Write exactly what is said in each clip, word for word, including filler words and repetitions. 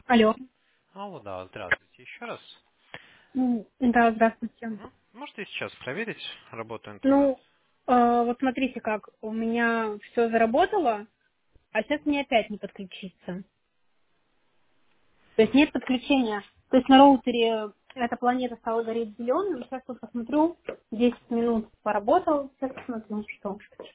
Алло. Алло, да, здравствуйте еще раз. М, Да, здравствуйте. Мгм. Можете сейчас проверить работу интернета? Ну, э, вот смотрите как, у меня все заработало, а сейчас мне опять не подключиться. То есть Хм. нет подключения. То есть на роутере эта планета стала гореть зеленым. Сейчас вот посмотрю, десять минут поработал, сейчас посмотрю, что.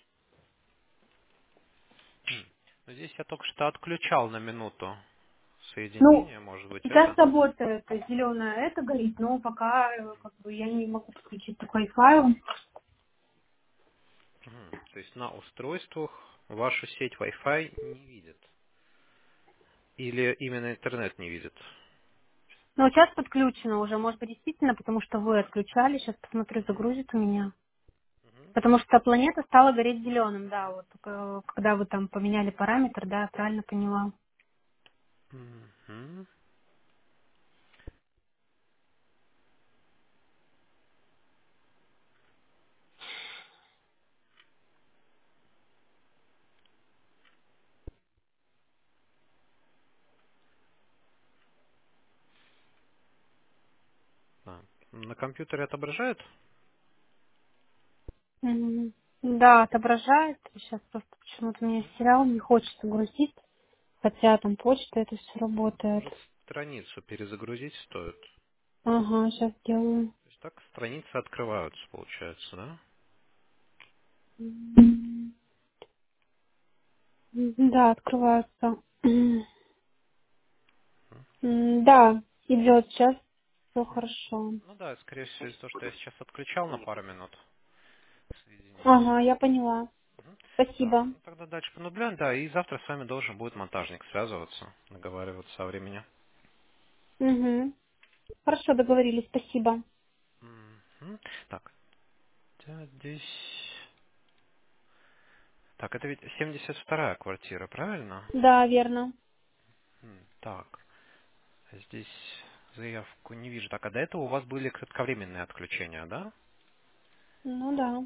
Хм. Ну, здесь я только что отключал на минуту Ну, соединение, может быть, сейчас это? работает, зеленая это горит, но пока э, как бы я не могу подключиться к Wi-Fi. Мгм. То есть на устройствах вашу сеть Wi-Fi не видит? Или именно интернет не видит? Но сейчас подключено уже, может быть, действительно, потому что вы отключали. Сейчас посмотрю, Мгм. загрузит у меня. Мгм. Потому что планета стала гореть зеленым, да, вот э, когда вы там поменяли параметр, да, я правильно поняла. Мгм. Да. На компьютере отображает? Мгм. Да, отображает. Сейчас просто почему-то у меня сериал не хочется грузить, хотя там почта это все работает. Может, страницу перезагрузить стоит? Ага, сейчас делаю. То есть так страницы открываются, получается, да? М, Да, открывается. М, Да, идет сейчас, все хорошо. Ну да, скорее всего, из-за того, что я сейчас отключал на пару минут соединение. Ага, я поняла. Мгм. Так, Спасибо. ну тогда дальше понаблюдаем, да, и завтра с вами должен будет монтажник связываться, договариваться о времени. Угу. Хорошо, договорились, спасибо. Мгм. Так, да, здесь... Так, это ведь семьдесят вторая квартира, правильно? Да, верно. М, Так, здесь заявку не вижу. Так, а до этого у вас были кратковременные отключения, да? Ну да.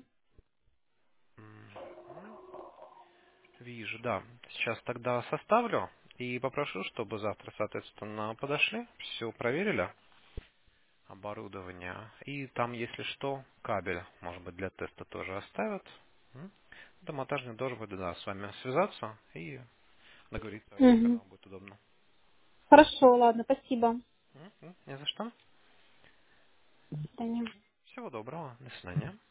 Мгм. Вижу, да. Сейчас тогда составлю и попрошу, чтобы завтра, соответственно, подошли, все проверили, оборудование. И там, если что, кабель, может быть, для теста тоже оставят. М. Да, монтажник должен будет, да, с вами связаться и договориться о время, когда Угу. вам будет удобно. Хорошо, ладно, спасибо. М, м, Не за что. До свидания. Всего доброго. До свидания.